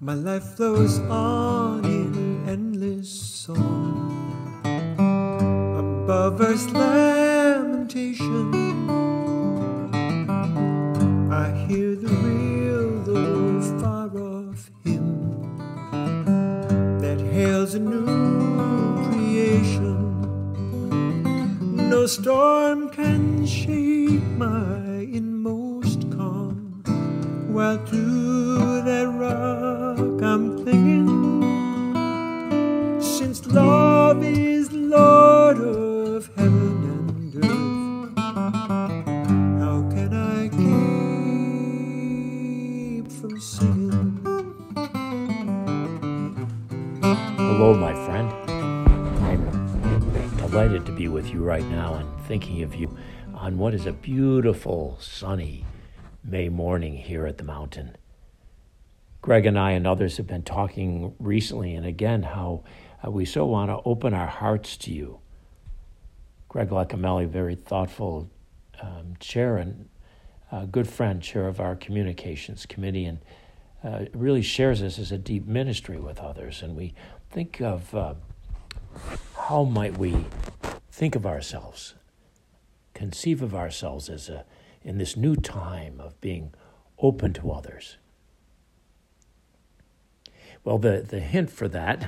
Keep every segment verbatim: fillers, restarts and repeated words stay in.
My life flows on in endless song. Above earth's lamentation, I hear the real, though far off hymn that hails a new creation. No storm can shake my inmost calm, while to that rock I'm clinging, since love is Lord of heaven and earth. How can I keep from singing? Hello, my friend. I'm delighted to be with you right now and thinking of you on what is a beautiful, sunny May morning here at the mountain. Greg and I and others have been talking recently and again how uh, we so want to open our hearts to you. Greg Lacamelli, very thoughtful um, chair and uh, good friend, chair of our communications committee, and uh, really shares this as a deep ministry with others. And we think of uh, how might we think of ourselves, conceive of ourselves as a in this new time of being open to others. Well, the, the hint for that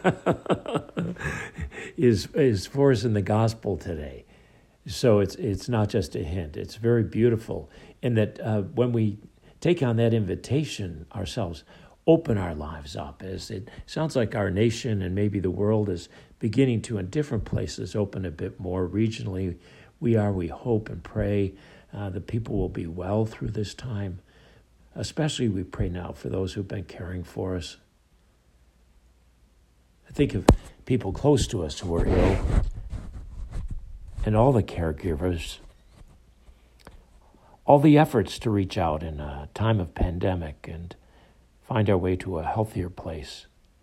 is is for us in the gospel today. So it's it's not just a hint. It's very beautiful in that uh, when we take on that invitation ourselves, open our lives up, as it sounds like our nation and maybe the world is beginning to, in different places, open a bit more regionally. We are, we hope and pray uh, that people will be well through this time. Especially we pray now for those who've been caring for us. I think of people close to us who are ill and all the caregivers, all the efforts to reach out in a time of pandemic and find our way to a healthier place.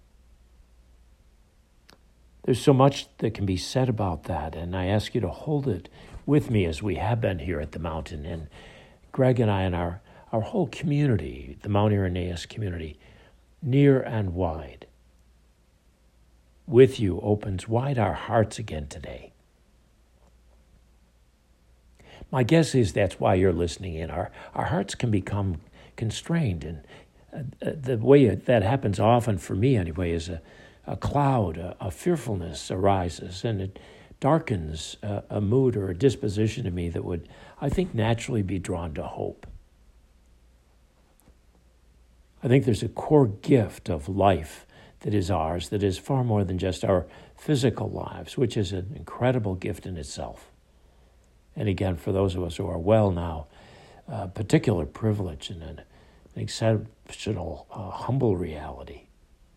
There's so much that can be said about that, and I ask you to hold it with me as we have been here at the mountain. And Greg and I and our, our whole community, the Mount Irenaeus community, near and wide, with you opens wide our hearts again today. My guess is that's why you're listening in. Our, our hearts can become constrained, and uh, the way that happens often for me anyway is a, a cloud, a, a fearfulness arises, and it darkens a, a mood or a disposition in me that would, I think, naturally be drawn to hope. I think there's a core gift of life that is ours, that is far more than just our physical lives, which is an incredible gift in itself. And again, for those of us who are well now, a particular privilege and an exceptional, uh, humble reality.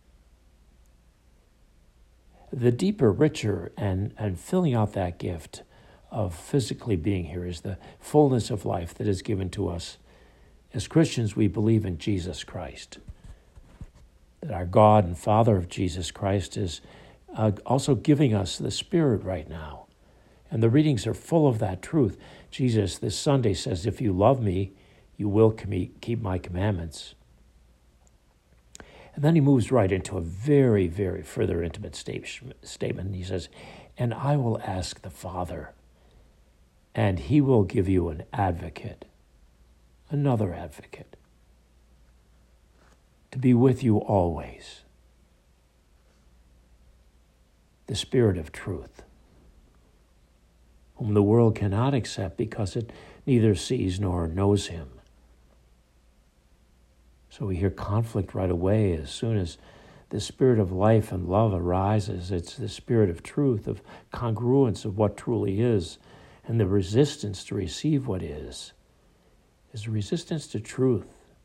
The deeper, richer, and, and filling out that gift of physically being here is the fullness of life that is given to us. As Christians, we believe in Jesus Christ, that our God and Father of Jesus Christ is uh, also giving us the Spirit right now. And the readings are full of that truth. Jesus this Sunday says, if you love me, you will keep my commandments. And then he moves right into a very, very further intimate statement. He says, and I will ask the Father, and he will give you an advocate, another advocate, to be with you always. The Spirit of truth, whom the world cannot accept because it neither sees nor knows him. So we hear conflict right away as soon as the spirit of life and love arises. It's the spirit of truth, of congruence of what truly is, and the resistance to receive what is, is a resistance to truth.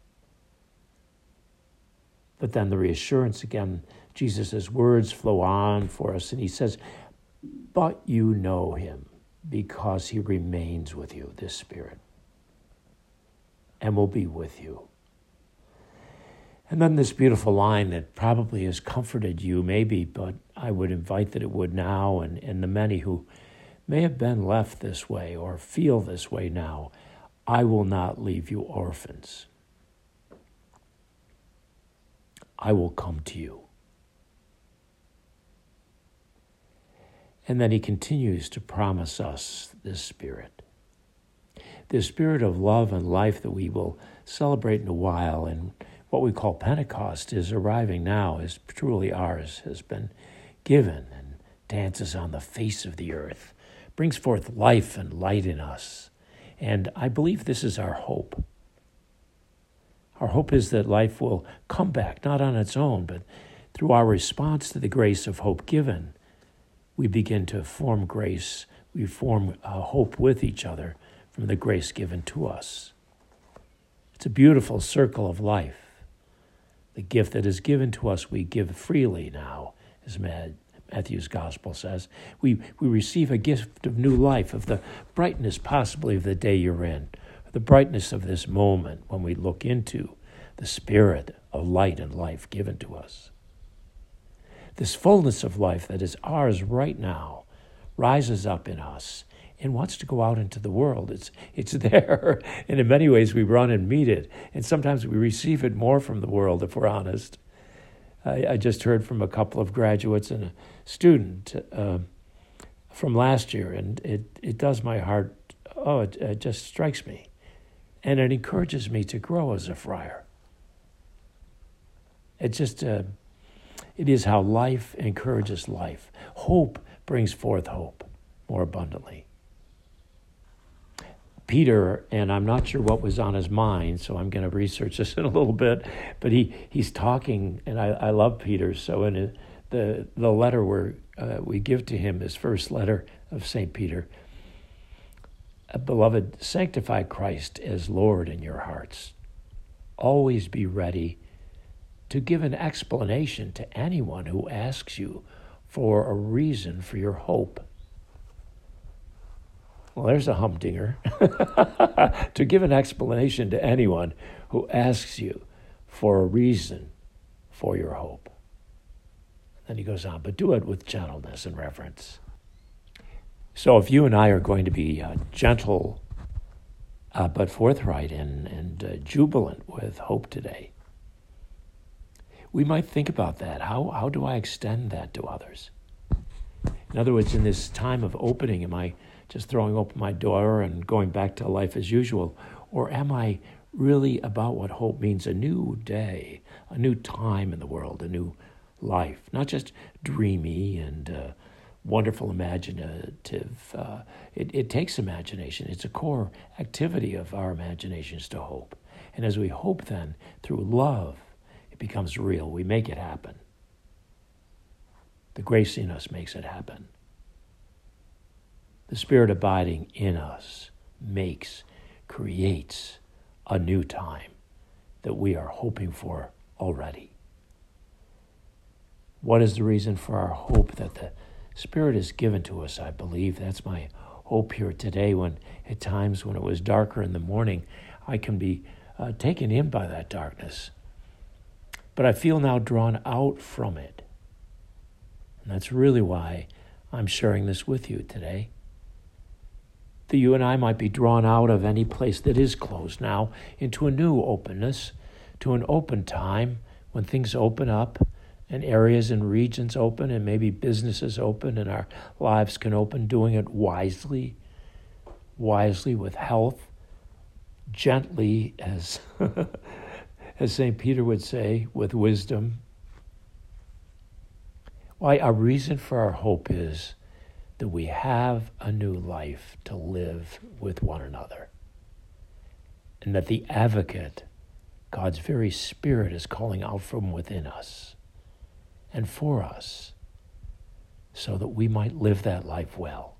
But then the reassurance again, Jesus' words flow on for us, and he says, but you know him because he remains with you, this Spirit, and will be with you. And then this beautiful line that probably has comforted you, maybe, but I would invite that it would now, and, and the many who may have been left this way or feel this way now, I will not leave you orphans. I will come to you. And then he continues to promise us this Spirit. This Spirit of love and life that we will celebrate in a while, and what we call Pentecost is arriving now, is truly ours, has been given and dances on the face of the earth, brings forth life and light in us. And I believe this is our hope. Our hope is that life will come back, not on its own, but through our response to the grace of hope given, we begin to form grace, we form uh, hope with each other from the grace given to us. It's a beautiful circle of life. The gift that is given to us, we give freely now, as Matthew's gospel says. We, we receive a gift of new life, of the brightness possibly of the day you're in, the brightness of this moment when we look into the Spirit of light and life given to us. This fullness of life that is ours right now rises up in us and wants to go out into the world. It's it's there, and in many ways we run and meet it, and sometimes we receive it more from the world, if we're honest. I, I just heard from a couple of graduates and a student uh, from last year, and it, it does my heart, oh, it, it just strikes me, and it encourages me to grow as a friar. It just... Uh, It is how life encourages life. Hope brings forth hope more abundantly. Peter, and I'm not sure what was on his mind, so I'm going to research this in a little bit, but he, he's talking, and I, I love Peter, so in it, the, the letter where uh, we give to him, his first letter of Saint Peter, beloved, sanctify Christ as Lord in your hearts. Always be ready to give an explanation to anyone who asks you for a reason for your hope. Well, there's a humdinger. To give an explanation to anyone who asks you for a reason for your hope. Then he goes on, but do it with gentleness and reverence. So if you and I are going to be uh, gentle, uh, but forthright and, and uh, jubilant with hope today, we might think about that. How how do I extend that to others? In other words, in this time of opening, am I just throwing open my door and going back to life as usual? Or am I really about what hope means, a new day, a new time in the world, a new life? Not just dreamy and uh, wonderful imaginative. Uh, it, it takes imagination. It's a core activity of our imaginations to hope. And as we hope then, through love, it becomes real. We make it happen. The grace in us makes it happen. The Spirit abiding in us makes, creates a new time that we are hoping for already. What is the reason for our hope? That the Spirit is given to us, I believe. That's my hope here today, when at times when it was darker in the morning, I can be uh, taken in by that darkness. But I feel now drawn out from it. And that's really why I'm sharing this with you today. That you and I might be drawn out of any place that is closed now into a new openness, to an open time when things open up and areas and regions open and maybe businesses open and our lives can open, doing it wisely, wisely with health, gently, as as Saint Peter would say, with wisdom. Why, our reason for our hope is that we have a new life to live with one another. And that the advocate, God's very Spirit, is calling out from within us and for us so that we might live that life well.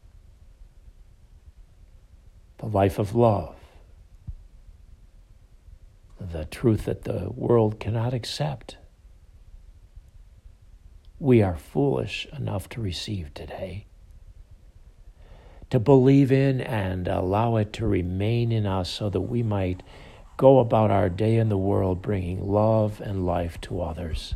The life of love. The truth that the world cannot accept. We are foolish enough to receive today, to believe in and allow it to remain in us so that we might go about our day in the world bringing love and life to others.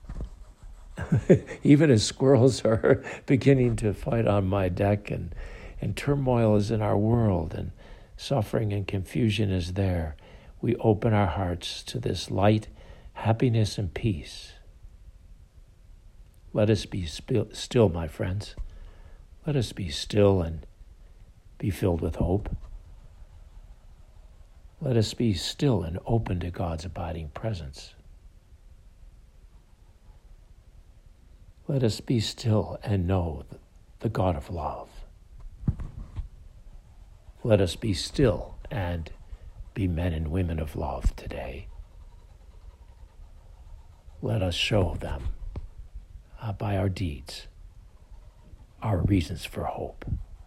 Even as squirrels are beginning to fight on my deck and, and turmoil is in our world and suffering and confusion is there, we open our hearts to this light, happiness and peace. Let us be sp- still, my friends. Let us be still and be filled with hope. Let us be still and open to God's abiding presence. Let us be still and know the God of love. Let us be still and be men and women of love today. Let us show them uh, by our deeds our reasons for hope.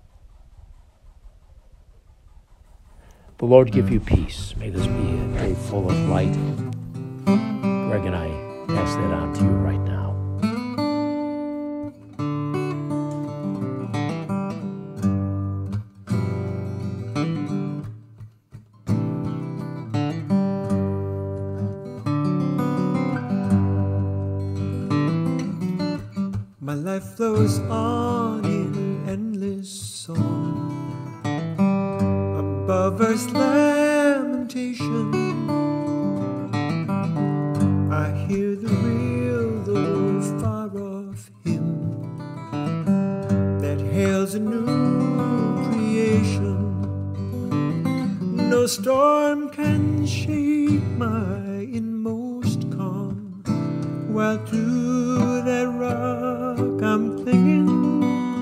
The Lord give you peace. May this be a day full of light. Greg and I pass that on to you right now. My life flows on in endless song, above earth's lamentation. I hear the real, though far off hymn that hails a new creation. No storm can shake my inmost calm, while to that rock I'm clinging,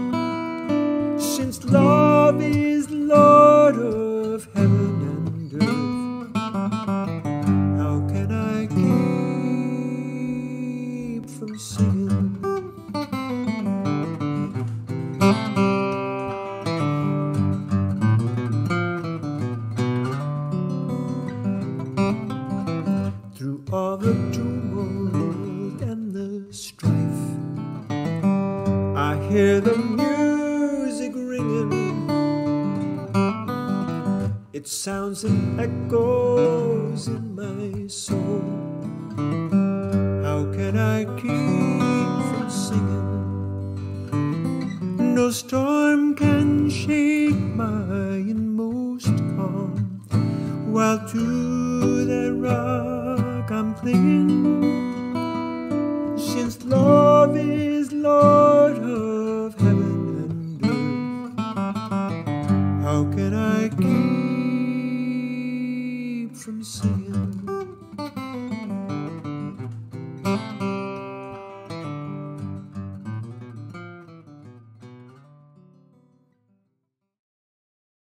since love is Lord of heaven and earth. How can I keep from singing? Through all the tumult and the strife, I hear the music ringing. It sounds and echoes in my soul. How can I keep from singing? No storm can shake my inmost calm, while to that rock I'm clinging, since love is Lord of heaven and earth. How can I keep from singing?